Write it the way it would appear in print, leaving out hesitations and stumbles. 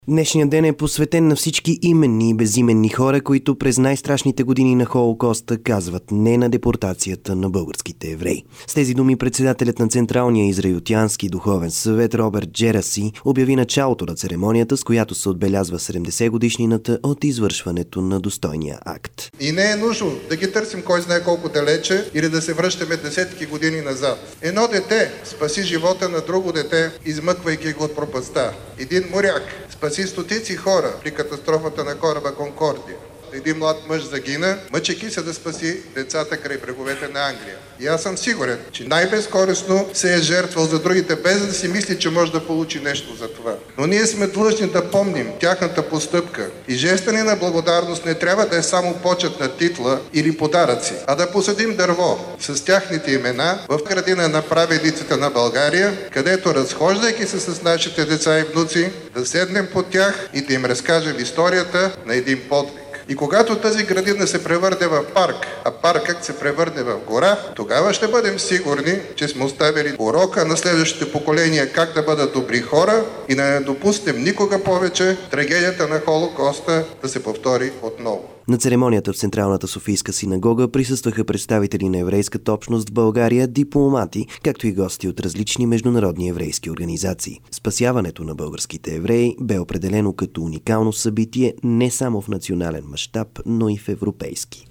Днешният ден е посветен на всички именни и безименни хора, които през най-страшните години на Холокоста казват не на депортацията на българските евреи. С тези думи председателят на Централния израелтянски духовен съвет Роберт Джераси обяви началото на церемонията, с която се отбелязва 70-годишнината от извършването на достойния акт. И не е нужно да ги търсим кой знае колко далече или да се връщаме десетки години назад. Едно дете спаси живота на друго дете, измъквайки го от пропастта. Един моряк спаси стотици хора при катастрофата на кораба Конкордия. Един млад мъж загина, мъчейки се да спаси децата край бреговете на Англия. И аз съм сигурен, че най-безкористно се е жертвал за другите, без да си мисли, че може да получи нещо за това. Но ние сме длъжни да помним тяхната постъпка. И жеста ни на благодарност не трябва да е само почет на титла или подаръци, а да посадим дърво с тяхните имена в градина на праведниците на България, където, разхождайки се с нашите деца и внуци, да седнем под тях и да им разкажем историята на един подвиг. И когато тази градина се превърне в парк, а паркът се превърне в гора, тогава ще бъдем сигурни, че сме оставили урока на следващите поколения как да бъдат добри хора и да не допуснем никога повече трагедията на Холокоста да се повтори отново. На церемонията в Централната Софийска синагога присъстваха представители на еврейската общност в България, дипломати, както и гости от различни международни еврейски организации. Спасяването на българските евреи бе определено като уникално събитие не само в национален мащаб, но и в европейски.